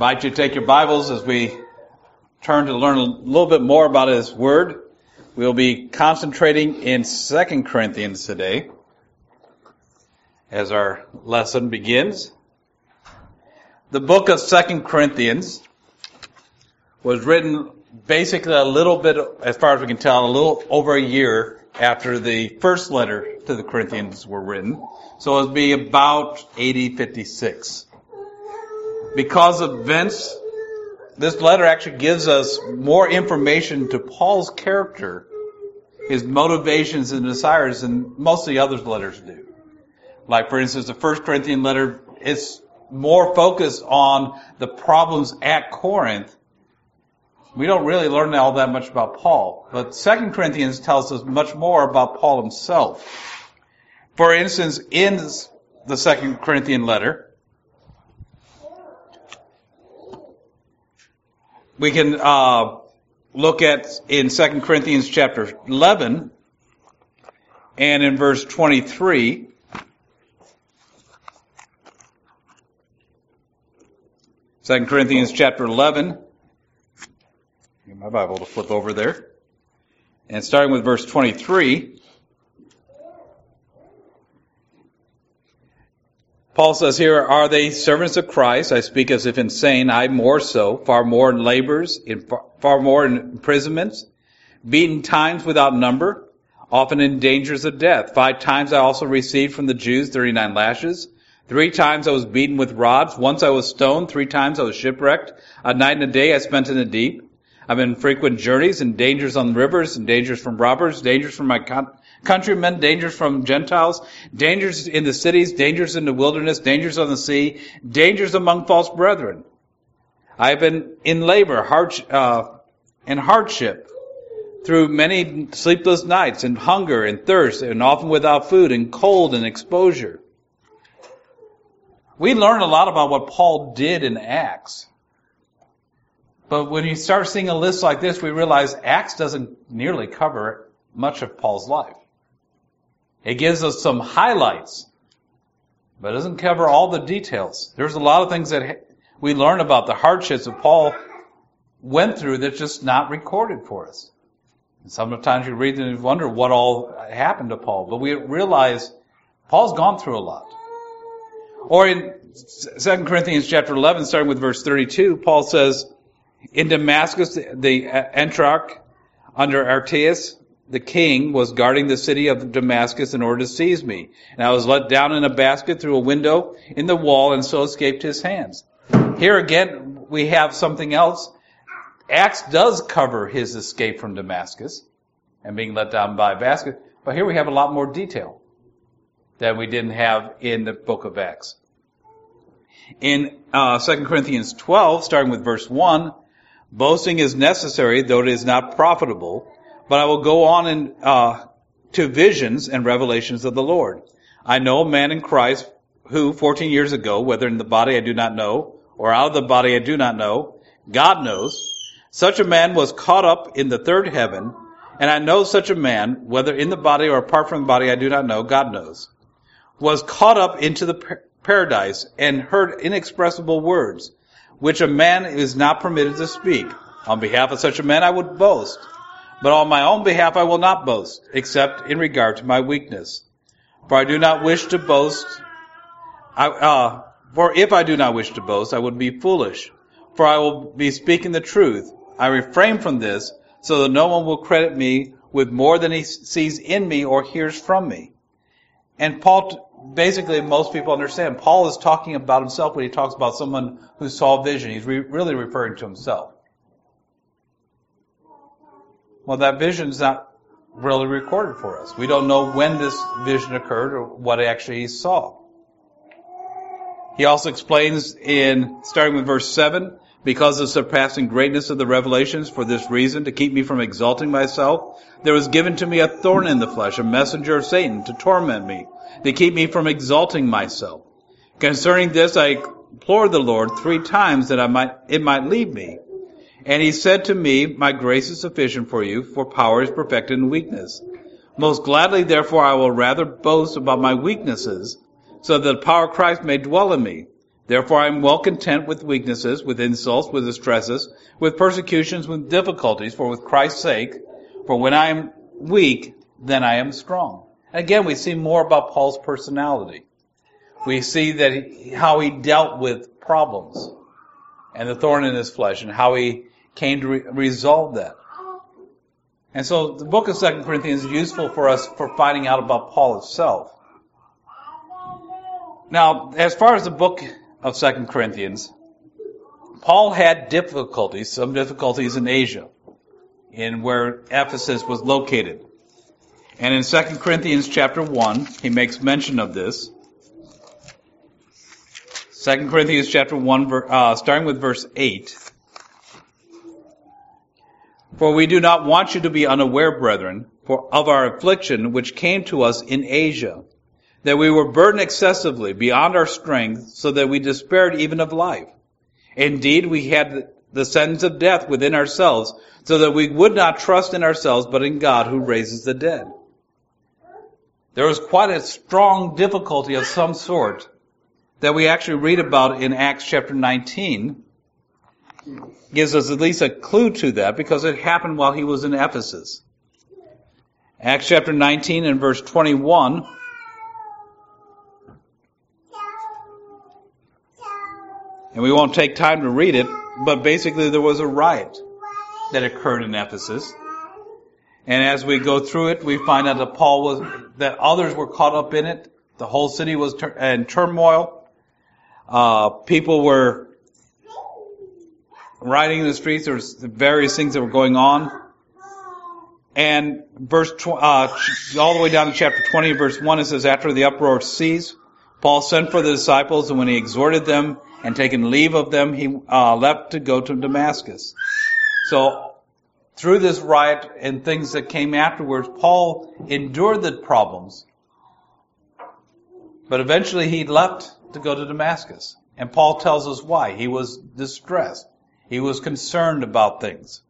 invite you to take your Bibles as we turn to learn a little bit more about His Word. We'll be concentrating in 2 Corinthians today as our lesson begins. The book of 2 Corinthians was written basically a little bit, as far as we can tell, a little over a year after the first letter to the Corinthians were written. So it would be about AD 56. Because of events, this letter actually gives us more information to Paul's character, his motivations and desires than most of the other letters do. Like, for instance, the 1 Corinthian letter is more focused on the problems at Corinth. We don't really learn all that much about Paul. But 2 Corinthians tells us much more about Paul himself. For instance, in the 2 Corinthian letter, we can look at in 2 Corinthians chapter 11 and in verse 23. 2 Corinthians chapter 11. Get my Bible to flip over there. And starting with verse 23, Paul says here, "Are they servants of Christ? I speak as if insane, I more so, far more in labors, far more in imprisonments, beaten times without number, often in dangers of death. 5 times I also received from the Jews 39 lashes. 3 times I was beaten with rods. Once I was stoned. 3 times I was shipwrecked. A night and a day I spent in the deep. I've been in frequent journeys and dangers on the rivers and dangers from robbers, dangers from my countrymen, dangers from Gentiles, dangers in the cities, dangers in the wilderness, dangers on the sea, dangers among false brethren. I have been in labor and hardship through many sleepless nights and hunger and thirst and often without food and cold and exposure." We learn a lot about what Paul did in Acts. But when you start seeing a list like this, we realize Acts doesn't nearly cover much of Paul's life. It gives us some highlights, but it doesn't cover all the details. There's a lot of things that we learn about the hardships that Paul went through that's just not recorded for us. And sometimes you read and you wonder what all happened to Paul, but we realize Paul's gone through a lot. Or in 2 Corinthians chapter 11, starting with verse 32, Paul says, "In Damascus, the Entrarch under Artaeus, the king, was guarding the city of Damascus in order to seize me. And I was let down in a basket through a window in the wall and so escaped his hands." Here again, we have something else. Acts does cover his escape from Damascus and being let down by a basket. But here we have a lot more detail that we didn't have in the book of Acts. In 2 Corinthians 12, starting with verse 1, "Boasting is necessary, though it is not profitable, but I will go on to visions and revelations of the Lord. I know a man in Christ who 14 years ago, whether in the body I do not know, or out of the body I do not know, God knows, such a man was caught up in the third heaven, and I know such a man, whether in the body or apart from the body I do not know, God knows, was caught up into the paradise and heard inexpressible words, which a man is not permitted to speak. On behalf of such a man I would boast, but on my own behalf I will not boast, except in regard to my weakness. For I do not wish to boast. For if I do not wish to boast, I would be foolish. For I will be speaking the truth. I refrain from this, so that no one will credit me with more than he sees in me or hears from me." And Paul, basically, most people understand, Paul is talking about himself when he talks about someone who saw vision. He's really referring to himself. Well, that vision is not really recorded for us. We don't know when this vision occurred or what actually he saw. He also explains starting with verse 7, "Because of the surpassing greatness of the revelations, for this reason, to keep me from exalting myself, there was given to me a thorn in the flesh, a messenger of Satan, to torment me, to keep me from exalting myself. Concerning this I implored the Lord 3 times that it might leave me. And he said to me, my grace is sufficient for you, for power is perfected in weakness. Most gladly, therefore, I will rather boast about my weaknesses, so that the power of Christ may dwell in me. Therefore I am well content with weaknesses, with insults, with distresses, with persecutions, with difficulties, for with Christ's sake, for when I am weak, then I am strong. Again, we see more about Paul's personality. We see that how he dealt with problems and the thorn in his flesh and how he came to resolve that. And so the book of 2 Corinthians is useful for us for finding out about Paul himself. Now, as far as the book of 2 Corinthians, Paul had some difficulties in Asia, in where Ephesus was located. And in 2 Corinthians chapter 1, he makes mention of this. 2 Corinthians chapter 1, starting with verse 8. For we do not want you to be unaware, brethren, of our affliction which came to us in Asia, that we were burdened excessively beyond our strength, so that we despaired even of life. Indeed, we had the sentence of death within ourselves, so that we would not trust in ourselves, but in God who raises the dead. There was quite a strong difficulty of some sort that we actually read about in Acts chapter 19. Gives us at least a clue to that because it happened while he was in Ephesus. Acts chapter 19 and verse 21. And we won't take time to read it, but basically there was a riot that occurred in Ephesus. And as we go through it, we find out that others were caught up in it. The whole city was in turmoil. People were rioting in the streets. There was various things that were going on. And all the way down to chapter 20, verse 1, it says, after the uproar ceased, Paul sent for the disciples, and when he exhorted them and taken leave of them, he left to go to Damascus. So, through this riot and things that came afterwards, Paul endured the problems. But eventually he left to go to Damascus. And Paul tells us why. He was distressed. He was concerned about things.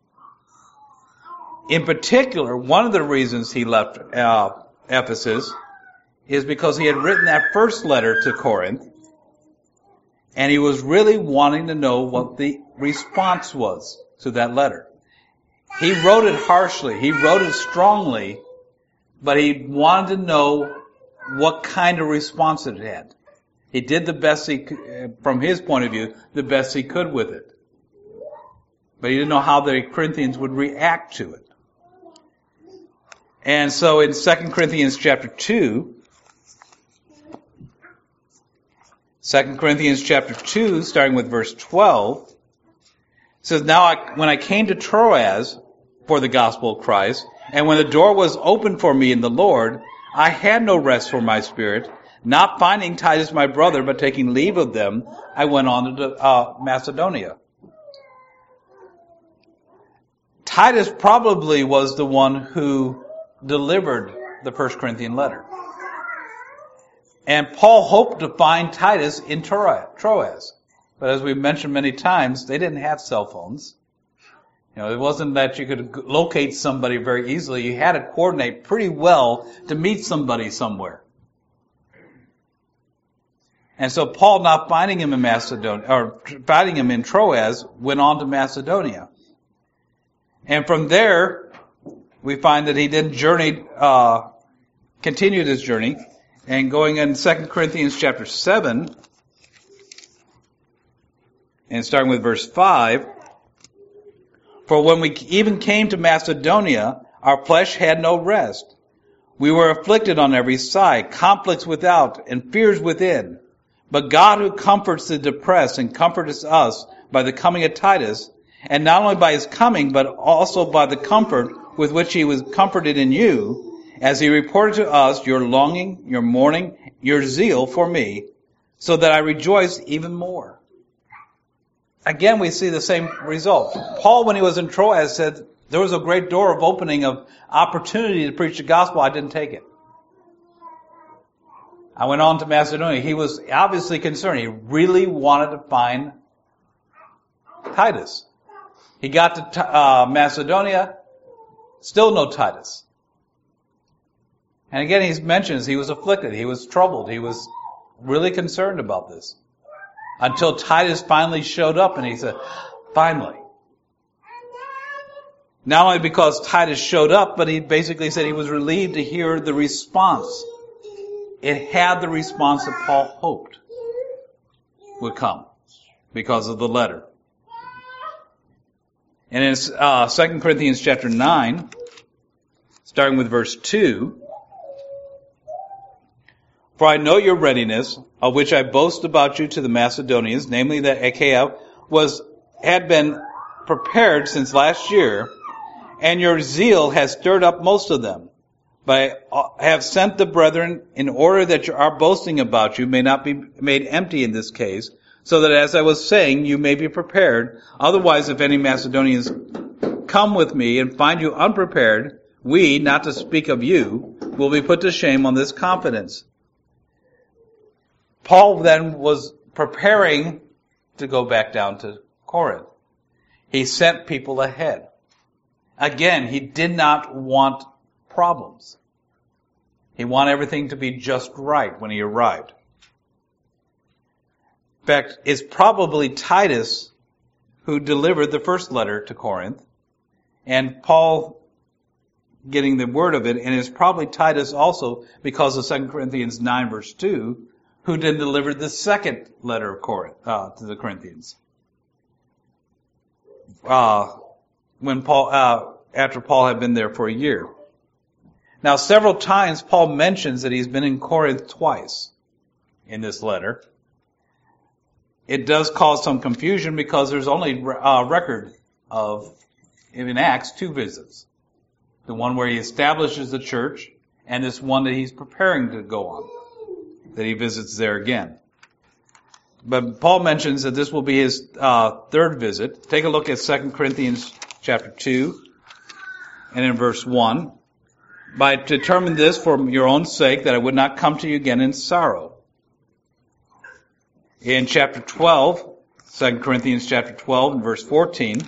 In particular, one of the reasons he left Ephesus is because he had written that first letter to Corinth, and he was really wanting to know what the response was to that letter. He wrote it harshly, he wrote it strongly, but he wanted to know what kind of response it had. He did the best he could, from his point of view, the best he could with it. But he didn't know how the Corinthians would react to it. And so in 2 Corinthians chapter 2, 2 Corinthians chapter 2, starting with verse 12, says, Now when I came to Troas for the gospel of Christ, and when the door was opened for me in the Lord, I had no rest for my spirit, not finding Titus my brother, but taking leave of them, I went on to Macedonia. Titus probably was the one who delivered the 1 Corinthian letter. And Paul hoped to find Titus in Troas. But as we've mentioned many times, they didn't have cell phones. It wasn't that you could locate somebody very easily. You had to coordinate pretty well to meet somebody somewhere. And so Paul, not finding him in Macedonia, or finding him in Troas, went on to Macedonia. And from there, we find that he then continued his journey, and going in 2 Corinthians chapter 7, and starting with verse 5, For when we even came to Macedonia, our flesh had no rest. We were afflicted on every side, conflicts without, and fears within. But God who comforts the depressed and comforts us by the coming of Titus, and not only by his coming, but also by the comfort with which he was comforted in you, as he reported to us your longing, your mourning, your zeal for me, so that I rejoice even more. Again, we see the same result. Paul, when he was in Troas, said there was a great door of opening of opportunity to preach the gospel. I didn't take it. I went on to Macedonia. He was obviously concerned. He really wanted to find Titus. He got to Macedonia, still no Titus. And again, he mentions he was afflicted. He was troubled. He was really concerned about this. until Titus finally showed up and he said, finally. Not only because Titus showed up, but he basically said he was relieved to hear the response. It had the response that Paul hoped would come because of the letter. And in 2 Corinthians chapter 9, starting with verse 2, for I know your readiness, of which I boast about you to the Macedonians, namely that Achaia had been prepared since last year, and your zeal has stirred up most of them. But I have sent the brethren in order that our boasting about you may not be made empty in this case, so that as I was saying, you may be prepared. Otherwise, if any Macedonians come with me and find you unprepared, we, not to speak of you, will be put to shame on this confidence. Paul then was preparing to go back down to Corinth. He sent people ahead. Again, he did not want problems. He wanted everything to be just right when he arrived. In fact, it's probably Titus who delivered the first letter to Corinth, and Paul getting the word of it, and it's probably Titus also, because of 2 Corinthians 9 verse 2, who then delivered the second letter of Corinth to the Corinthians. When Paul, after Paul had been there for a year. Now, several times Paul mentions that he's been in Corinth twice in this letter. It does cause some confusion because there's only a record of, in Acts, 2 visits. The one where he establishes the church, and this one that he's preparing to go on, that he visits there again. But Paul mentions that this will be his third visit. Take a look at 2 Corinthians chapter 2, and in verse 1. I determined this for your own sake, that I would not come to you again in sorrow. In chapter 12, 2 Corinthians chapter 12 and verse 14,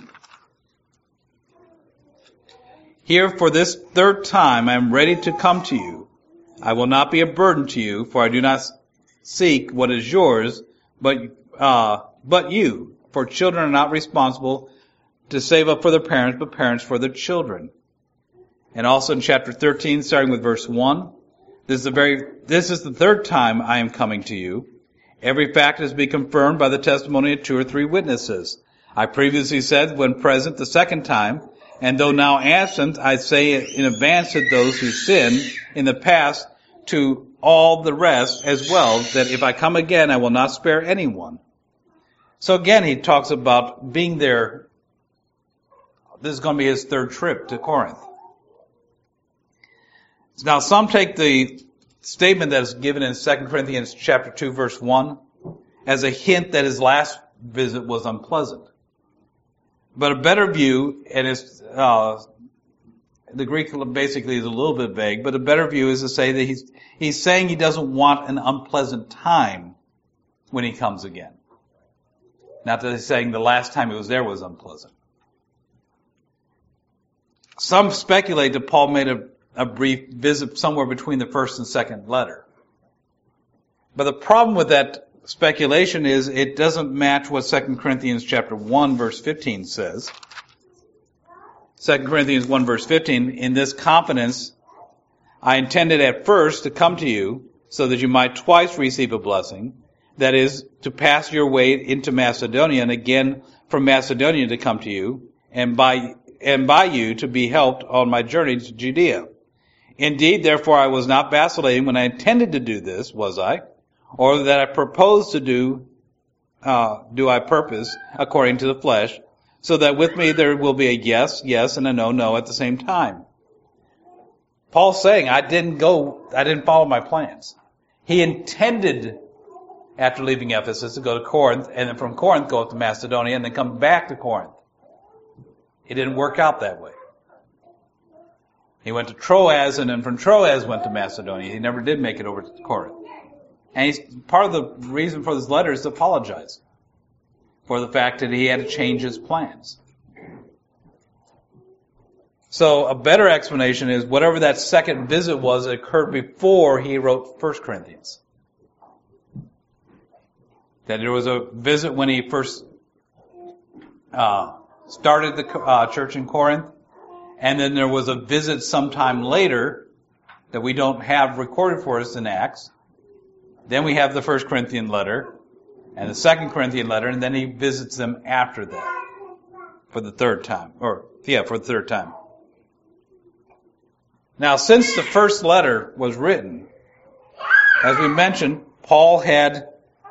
here for this third time I am ready to come to you. I will not be a burden to you, for I do not seek what is yours, but you. For children are not responsible to save up for their parents, but parents for their children. And also in chapter 13, starting with verse 1, this is the third time I am coming to you. Every fact is to be confirmed by the testimony of 2 or 3 witnesses. I previously said when present the second time, and though now absent, I say in advance to those who sinned in the past, to all the rest as well, that if I come again, I will not spare anyone. So again, he talks about being there. This is going to be his third trip to Corinth. Now, some take the statement that is given in 2 Corinthians chapter 2, verse 1, as a hint that his last visit was unpleasant. But a better view, and it's, the Greek basically is a little bit vague, but a better view is to say that he's saying he doesn't want an unpleasant time when he comes again. Not that he's saying the last time he was there was unpleasant. Some speculate that Paul made a brief visit somewhere between the first and second letter. But the problem with that speculation is it doesn't match what 2 Corinthians chapter 1 verse 15 says. 2 Corinthians 1 verse 15, in this confidence I intended at first to come to you so that you might twice receive a blessing, that is, to pass your way into Macedonia, and again from Macedonia to come to you, and by you to be helped on my journey to Judea. Indeed, therefore, I was not vacillating when I intended to do this, was I? Or that I proposed to do I purpose according to the flesh, so that with me there will be a yes, yes, and a no, no at the same time. Paul's saying, I didn't follow my plans. He intended, after leaving Ephesus, to go to Corinth, and then from Corinth go up to Macedonia, and then come back to Corinth. It didn't work out that way. He went to Troas, and then from Troas went to Macedonia. He never did make it over to Corinth. And part of the reason for this letter is to apologize for the fact that he had to change his plans. So a better explanation is whatever that second visit was, it occurred before he wrote 1 Corinthians. That there was a visit when he first started the church in Corinth, and then there was a visit sometime later that we don't have recorded for us in Acts. Then we have the 1 Corinthian letter and the 2 Corinthian letter, and then he visits them after that for the third time. For the third time. Now, since the first letter was written, as we mentioned, Paul had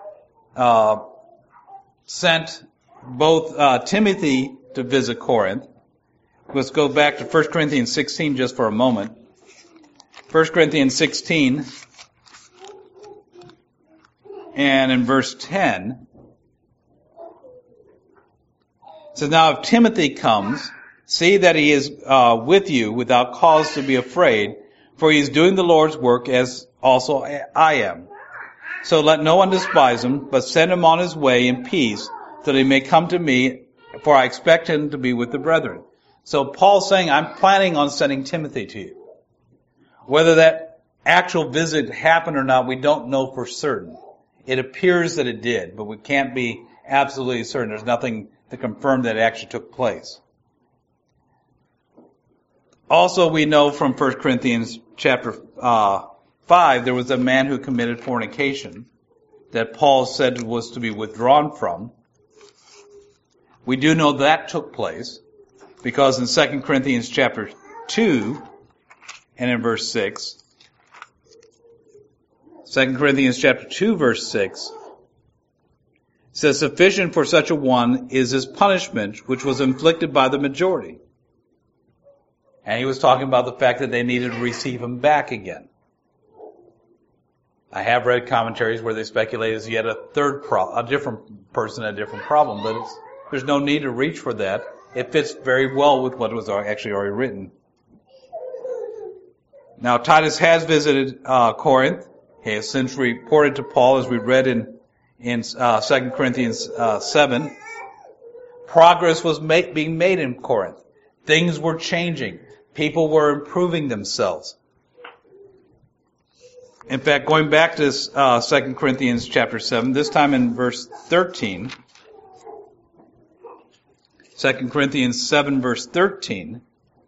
sent both Timothy to visit Corinth. Let's go back to 1 Corinthians 16 just for a moment. 1 Corinthians 16, and in verse 10, it says, "Now if Timothy comes, see that he is with you without cause to be afraid, for he is doing the Lord's work as also I am. So let no one despise him, but send him on his way in peace, so that he may come to me, for I expect him to be with the brethren." So Paul's saying, I'm planning on sending Timothy to you. Whether that actual visit happened or not, we don't know for certain. It appears that it did, but we can't be absolutely certain. There's nothing to confirm that it actually took place. Also, we know from 1 Corinthians chapter 5, there was a man who committed fornication that Paul said was to be withdrawn from. We do know that took place because in 2 Corinthians chapter 2 and in verse 6, 2 Corinthians chapter 2 verse 6 says, "Sufficient for such a one is his punishment, which was inflicted by the majority." And he was talking about the fact that they needed to receive him back again. I have read commentaries where they speculate is yet a different person, a different problem, but there's no need to reach for that. It fits very well with what was actually already written. Now, Titus has visited Corinth. He has since reported to Paul, as we read in 2 Corinthians 7. Progress was being made in Corinth. Things were changing. People were improving themselves. In fact, going back to 2 Corinthians chapter 7, this time in verse 13, 2 Corinthians 7 verse 13,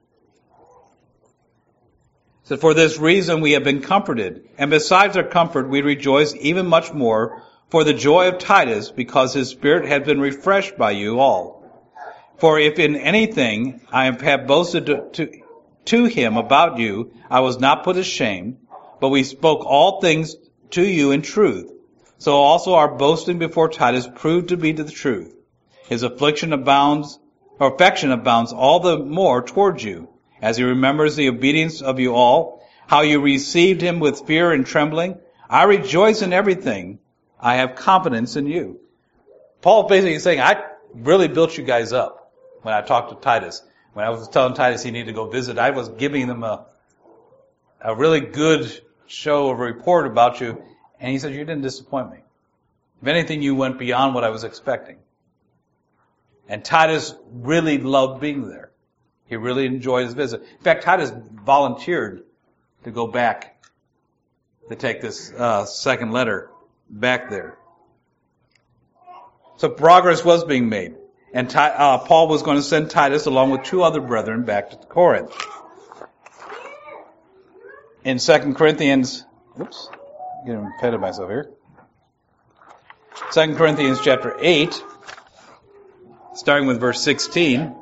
says, "For this reason we have been comforted, and besides our comfort we rejoice even much more for the joy of Titus, because his spirit has been refreshed by you all. For if in anything I have boasted to him about you, I was not put to shame, but we spoke all things to you in truth. So also our boasting before Titus proved to be the truth. His affection abounds all the more towards you, as he remembers the obedience of you all, how you received him with fear and trembling. I rejoice in everything. I have confidence in you." Paul basically is saying, I really built you guys up when I talked to Titus. When I was telling Titus he needed to go visit, I was giving them a really good show of report about you, and he said, you didn't disappoint me. If anything, you went beyond what I was expecting. And Titus really loved being there. He really enjoyed his visit. In fact, Titus volunteered to go back to take this second letter back there. So progress was being made. And Paul was going to send Titus along with two other brethren back to Corinth. In 2 Corinthians, getting ahead of myself here. 2 Corinthians chapter 8, starting with verse 16.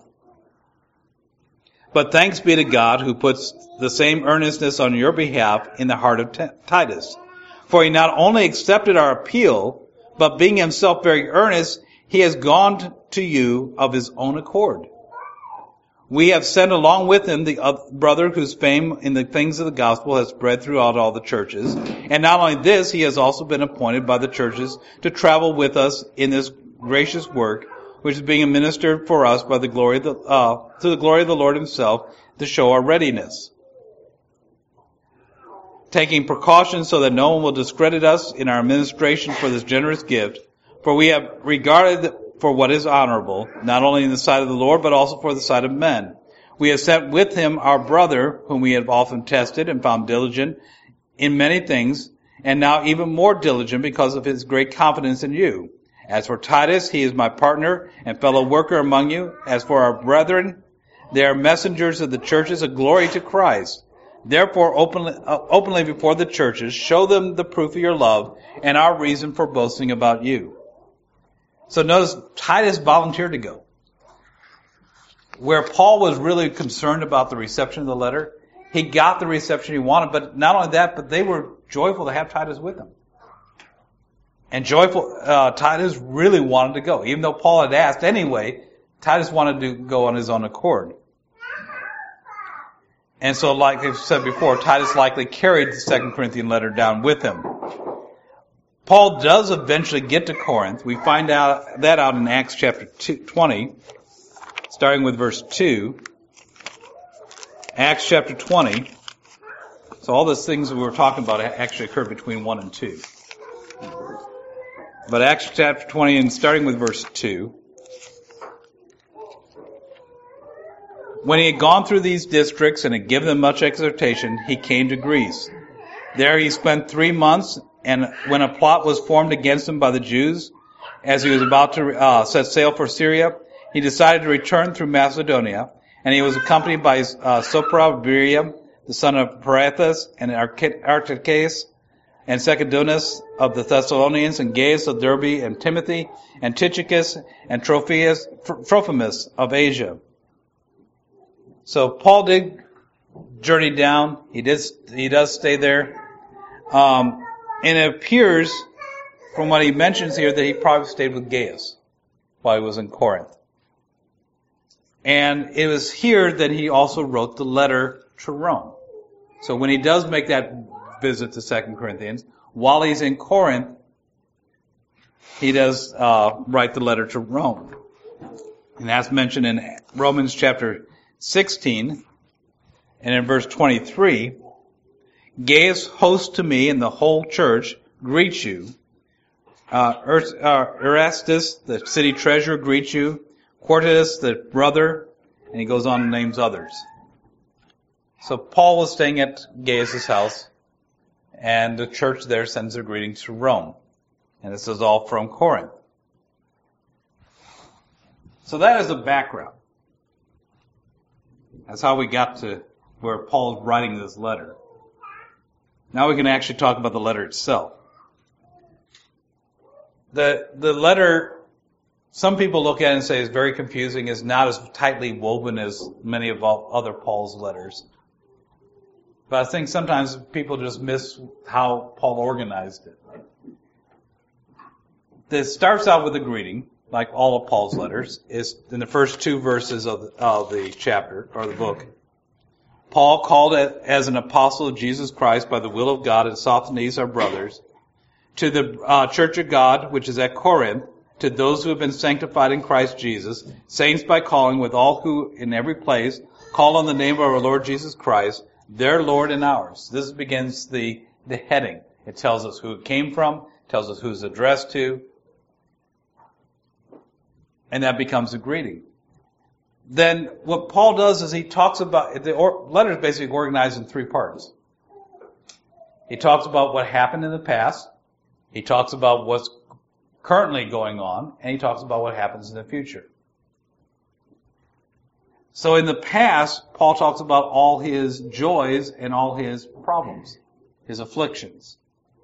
"But thanks be to God who puts the same earnestness on your behalf in the heart of Titus. For he not only accepted our appeal, but being himself very earnest, he has gone to you of his own accord. We have sent along with him the brother whose fame in the things of the gospel has spread throughout all the churches. And not only this, he has also been appointed by the churches to travel with us in this gracious work, which is being administered for us by the glory of to the glory of the Lord himself, to show our readiness. Taking precautions so that no one will discredit us in our administration for this generous gift, for we have regarded for what is honorable, not only in the sight of the Lord, but also for the sight of men. We have sent with him our brother, whom we have often tested and found diligent in many things, and now even more diligent because of his great confidence in you. As for Titus, he is my partner and fellow worker among you. As for our brethren, they are messengers of the churches of glory to Christ. Therefore, openly before the churches, show them the proof of your love and our reason for boasting about you. So notice, Titus volunteered to go. Where Paul was really concerned about the reception of the letter, he got the reception he wanted, but not only that, but they were joyful to have Titus with them. And Titus really wanted to go. Even though Paul had asked anyway, Titus wanted to go on his own accord. And so, like I've said before, Titus likely carried the 2 Corinthian letter down with him. Paul does eventually get to Corinth. We find out in Acts chapter 20, starting with verse 2. Acts chapter 20. So all those things we were talking about actually occurred between 1 and 2. But Acts chapter 20, and starting with verse 2. When he had gone through these districts and had given them much exhortation, he came to Greece. There he spent 3 months, and when a plot was formed against him by the Jews, as he was about to set sail for Syria, he decided to return through Macedonia, and he was accompanied by Sopater, the son of Perathas, and Archicus, and Secundus of the Thessalonians, and Gaius of Derbe, and Timothy, and Tychicus, and Trophimus of Asia. So Paul did journey down. He does stay there. And it appears from what he mentions here that he probably stayed with Gaius while he was in Corinth. And it was here that he also wrote the letter to Rome. So when he does make that visit to 2 Corinthians, while he's in Corinth, he does write the letter to Rome. And that's mentioned in Romans chapter 16, and in verse 23, Gaius, host to me and the whole church, greets you. Erastus, the city treasurer, greets you. Quartus, the brother, and he goes on and names others. So Paul was staying at Gaius' house, and the church there sends their greetings to Rome. And this is all from Corinth. So that is the background. That's how we got to where Paul's writing this letter. Now we can actually talk about the letter itself. The letter, some people look at it and say is very confusing, is not as tightly woven as many of other Paul's letters. But I think sometimes people just miss how Paul organized it. This starts out with a greeting, like all of Paul's letters, is in the first 2 verses of the chapter, or the book. Paul, called as an apostle of Jesus Christ by the will of God, and Sosthenes, our brothers, to the church of God, which is at Corinth, to those who have been sanctified in Christ Jesus, saints by calling, with all who in every place call on the name of our Lord Jesus Christ, their Lord and ours. This begins the heading. It tells us who it came from, tells us who it's addressed to, and that becomes a greeting. Then what Paul does is he talks about, the letter is basically organized in 3 parts. He talks about what happened in the past, he talks about what's currently going on, and he talks about what happens in the future. So in the past, Paul talks about all his joys and all his problems, his afflictions.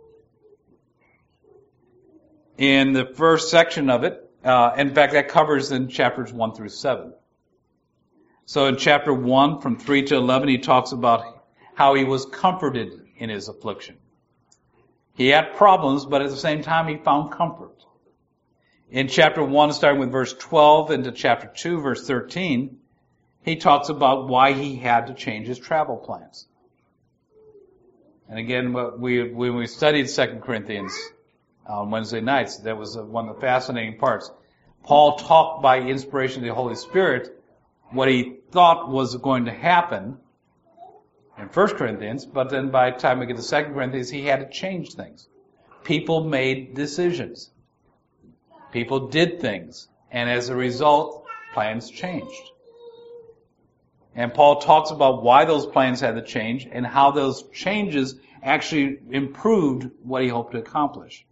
In the first section of it, in fact, that covers in chapters 1 through 7. So in chapter 1, from 3 to 11, he talks about how he was comforted in his affliction. He had problems, but at the same time, he found comfort. In chapter 1, starting with verse 12 into chapter 2, verse 13, he talks about why he had to change his travel plans. And again, when we studied 2 Corinthians on Wednesday nights, that was one of the fascinating parts. Paul talked by inspiration of the Holy Spirit what he thought was going to happen in 1 Corinthians, but then by the time we get to 2 Corinthians, he had to change things. People made decisions. People did things. And as a result, plans changed. And Paul talks about why those plans had to change and how those changes actually improved what he hoped to accomplish.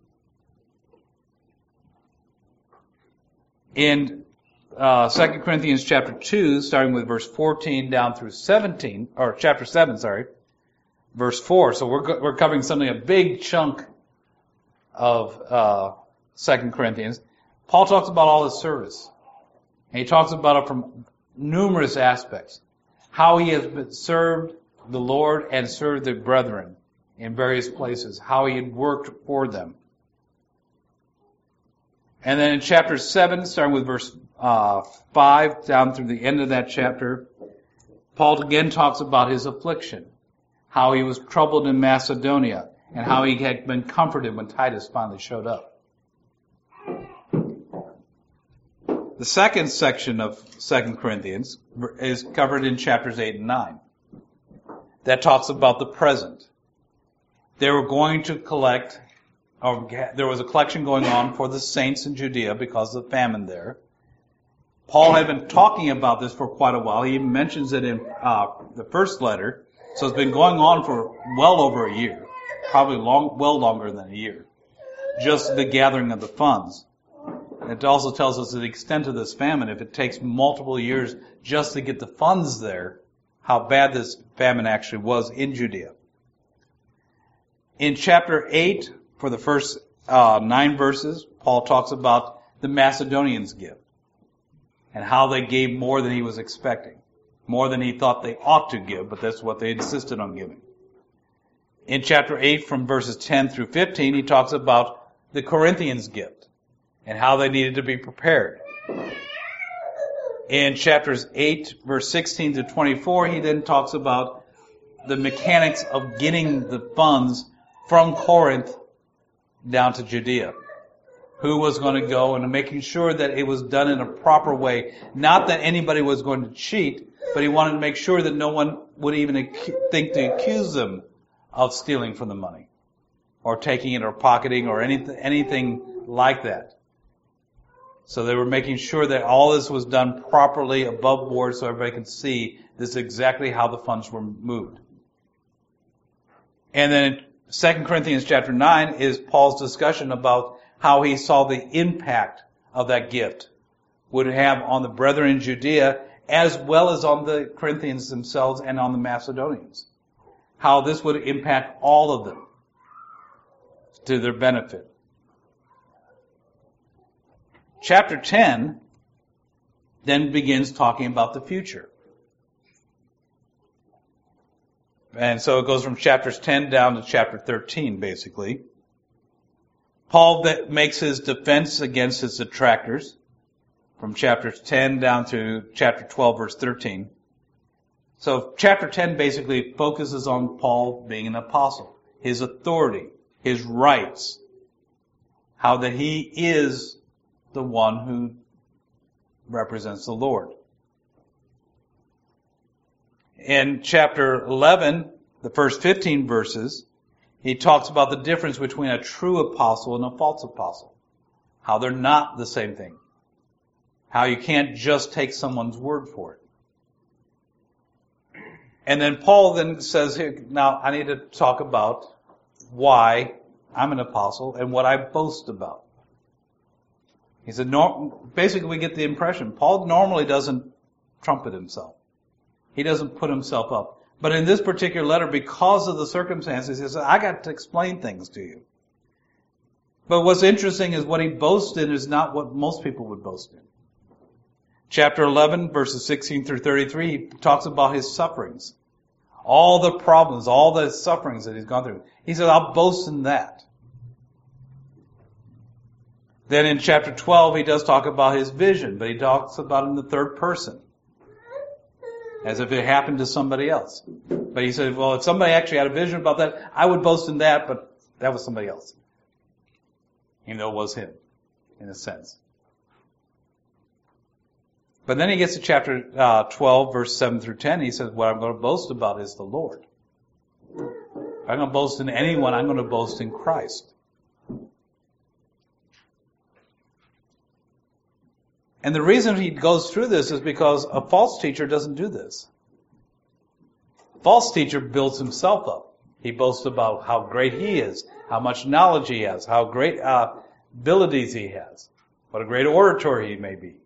In 2 Corinthians chapter 2, starting with verse 14 down through 17, or chapter 7, verse 4. So we're covering a big chunk of 2 Corinthians. Paul talks about all his service. And he talks about it from numerous aspects. How he has served the Lord and served the brethren in various places. How he had worked for them. And then in chapter 7, starting with verse 5 down through the end of that chapter, Paul again talks about his affliction. How he was troubled in Macedonia. And how he had been comforted when Titus finally showed up. The second section of 2 Corinthians is covered in chapters 8 and 9. That talks about the present. They were going to collect, or there was a collection going on for the saints in Judea because of the famine there. Paul had been talking about this for quite a while. He even mentions it in the first letter. So it's been going on for well over a year. Probably well longer than a year. Just the gathering of the funds. It also tells us the extent of this famine. If it takes multiple years just to get the funds there, how bad this famine actually was in Judea. In chapter 8, for the first 9 verses, Paul talks about the Macedonians' gift and how they gave more than he was expecting, more than he thought they ought to give, but that's what they insisted on giving. In chapter 8, from verses 10 through 15, he talks about the Corinthians' gift and how they needed to be prepared. In chapters 8, verse 16 to 24, he then talks about the mechanics of getting the funds from Corinth down to Judea. Who was going to go and making sure that it was done in a proper way. Not that anybody was going to cheat, but he wanted to make sure that no one would even think to accuse them of stealing from the money or taking it or pocketing or anything like that. So they were making sure that all this was done properly above board so everybody could see this is exactly how the funds were moved. And then in 2 Corinthians chapter 9 is Paul's discussion about how he saw the impact of that gift would have on the brethren in Judea as well as on the Corinthians themselves and on the Macedonians. How this would impact all of them to their benefit. Chapter 10 then begins talking about the future. And so it goes from chapters 10 down to chapter 13, basically. Paul makes his defense against his detractors from chapters 10 down to chapter 12, verse 13. So chapter 10 basically focuses on Paul being an apostle, his authority, his rights, how that he is the one who represents the Lord. In chapter 11, the first 15 verses, he talks about the difference between a true apostle and a false apostle. How they're not the same thing. How you can't just take someone's word for it. And then Paul then says, here, now I need to talk about why I'm an apostle and what I boast about. He said, basically we get the impression, Paul normally doesn't trumpet himself. He doesn't put himself up. But in this particular letter, because of the circumstances, he says, I got to explain things to you. But what's interesting is what he boasts in is not what most people would boast in. Chapter 11, verses 16 through 33, he talks about his sufferings. All the problems, all the sufferings that he's gone through. He says, I'll boast in that. Then in chapter 12, he does talk about his vision, but he talks about it in the third person. As if it happened to somebody else. But he said, well, if somebody actually had a vision about that, I would boast in that, but that was somebody else. Even though it was him, in a sense. But then he gets to chapter 12, verse 7 through 10. He says, what I'm going to boast about is the Lord. If I'm going to boast in anyone, I'm going to boast in Christ. And the reason he goes through this is because a false teacher doesn't do this. A false teacher builds himself up. He boasts about how great he is, how much knowledge he has, how great abilities he has, what a great orator he may be.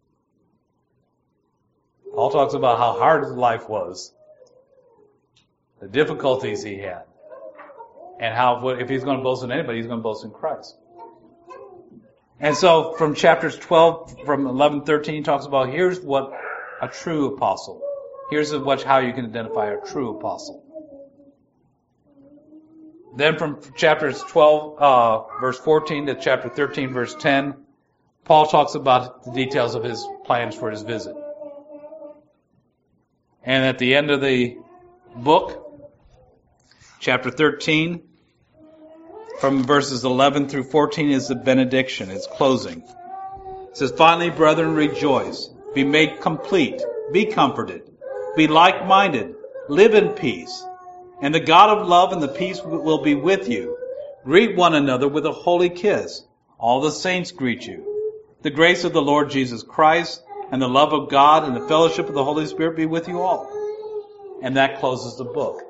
Paul talks about how hard his life was, the difficulties he had, and how if he's going to boast in anybody, he's going to boast in Christ. And so from chapters 12, from 11, 13, talks about here's what a true apostle. Here's how you can identify a true apostle. Then from chapters 12, verse 14 to chapter 13, verse 10, Paul talks about the details of his plans for his visit. And at the end of the book, chapter 13, from verses 11 through 14 is the benediction, it's closing. It says, "Finally, brethren, rejoice, be made complete, be comforted, be like-minded, live in peace. And the God of love and the peace will be with you. Greet one another with a holy kiss. All the saints greet you. The grace of the Lord Jesus Christ and the love of God and the fellowship of the Holy Spirit be with you all." And that closes the book.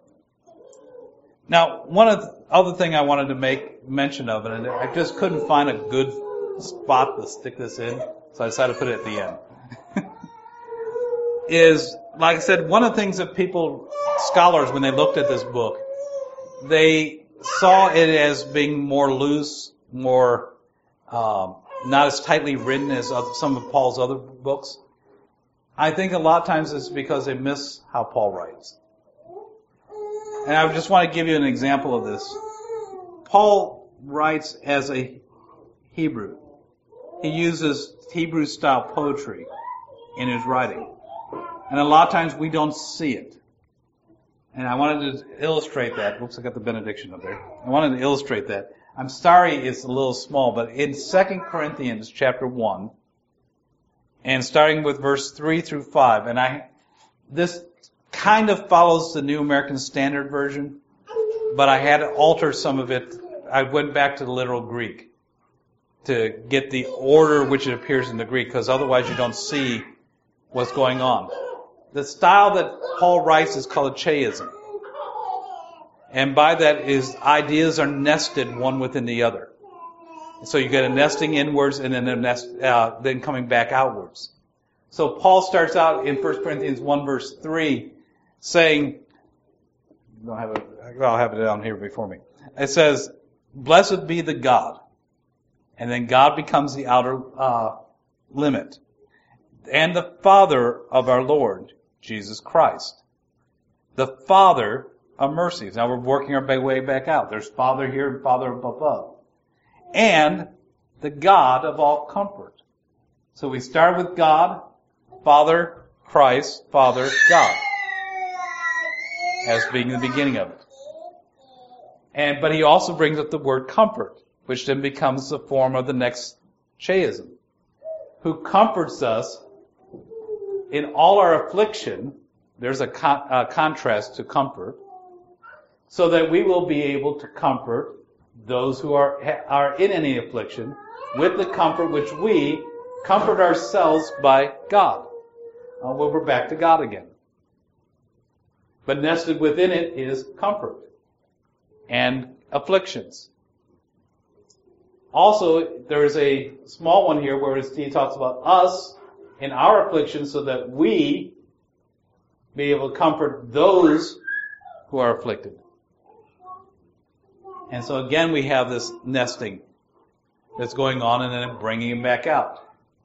Now, one of the other thing I wanted to make mention of, and I just couldn't find a good spot to stick this in, so I decided to put it at the end, is, like I said, one of the things that scholars, when they looked at this book, they saw it as being more loose, more not as tightly written as some of Paul's other books. I think a lot of times it's because they miss how Paul writes. And I just want to give you an example of this. Paul writes as a Hebrew. He uses Hebrew-style poetry in his writing. And a lot of times we don't see it. And I wanted to illustrate that. Oops, I got the benediction up there. I wanted to illustrate that. I'm sorry it's a little small, but in 2 Corinthians chapter 1, and starting with verse 3 through 5, and this kind of follows the New American Standard Version, but I had to alter some of it. I went back to the literal Greek to get the order which it appears in the Greek, because otherwise you don't see what's going on. The style that Paul writes is called a chaism. And by that is ideas are nested one within the other. So you get a nesting inwards and then then coming back outwards. So Paul starts out in 1 Corinthians 1 verse 3 saying, I'll have it down here before me. It says, "Blessed be the God." And then God becomes the outer limit. "And the Father of our Lord, Jesus Christ." The Father of mercies. Now we're working our way back out. There's Father here and Father above. "And the God of all comfort." So we start with God, Father, Christ, Father, God, as being the beginning of it. But he also brings up the word comfort, which then becomes the form of the next chaism. Who comforts us in all our affliction. There's a contrast to comfort, so that we will be able to comfort those who are in any affliction with the comfort which we comfort ourselves by God. Well, we're back to God again. But nested within it is comfort and afflictions. Also, there is a small one here where he talks about us in our affliction so that we be able to comfort those who are afflicted. And so again we have this nesting that's going on and then bringing him back out.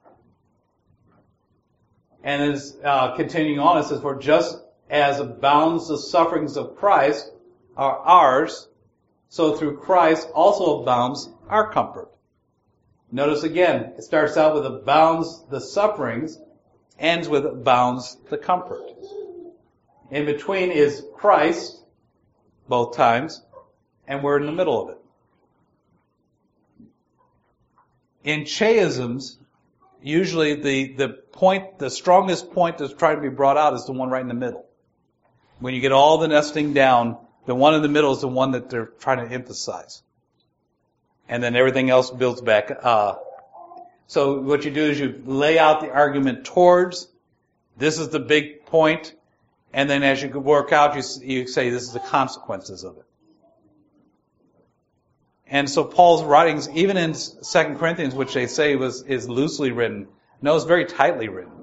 And it's continuing on, it says, "For just as abounds the sufferings of Christ are ours, so through Christ also abounds our comfort." Notice again, it starts out with abounds the sufferings, ends with abounds the comfort. In between is Christ, both times, and we're in the middle of it. In chaisms, usually the strongest point that's trying to be brought out is the one right in the middle. When you get all the nesting down, the one in the middle is the one that they're trying to emphasize. And then everything else builds back. So what you do is you lay out the argument towards, this is the big point, And then as you work out, you say this is the consequences of it. And so Paul's writings, even in 2 Corinthians, which they say is loosely written, no, it's very tightly written.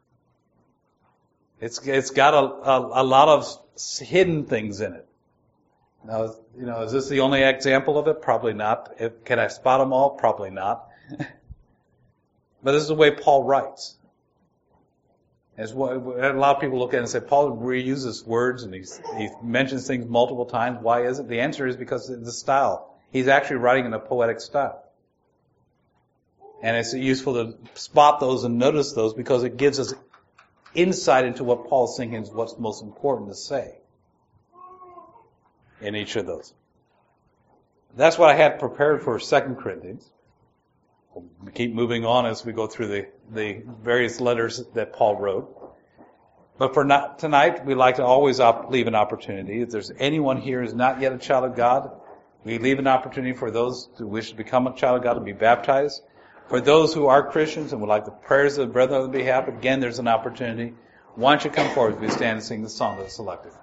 It's got a lot of hidden things in it. Now, is this the only example of it? Probably not. Can I spot them all? Probably not. But this is the way Paul writes. A lot of people look at it and say, Paul reuses words and he mentions things multiple times. Why is it? The answer is because of the style. He's actually writing in a poetic style. And it's useful to spot those and notice those because it gives us insight into what Paul's thinking is what's most important to say in each of those. That's what I had prepared for 2 Corinthians. We'll keep moving on as we go through the various letters that Paul wrote. But for tonight, we like to always leave an opportunity. If there's anyone here who's not yet a child of God, we leave an opportunity for those who wish to become a child of God to be baptized. For those who are Christians and would like the prayers of the brethren on their behalf, again, there's an opportunity. Why don't you come forward as we stand and sing the song that's selected.